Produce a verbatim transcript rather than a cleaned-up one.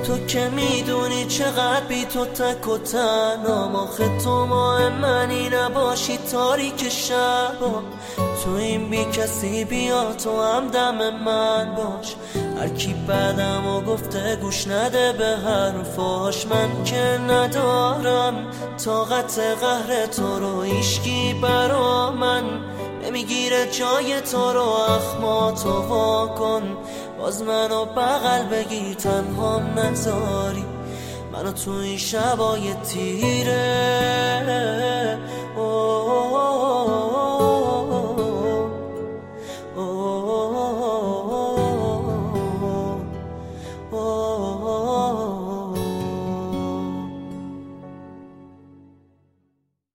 تو که میدونی چقدر بی تو تک و تنهام، آخه تو ماه منی نباشی تاریک شبا. تو این بی کسی بیا تو هم دم من باش، هر کی بعدم و گفته گوش نده به حرفاش. من که ندارم طاقت قهر تو رو، هیچکی برا من نمیگیره جای تو رو. اخما تو وا کن باز منو بغل بگیر، تنهام نذاری منو تو این شبای تیره.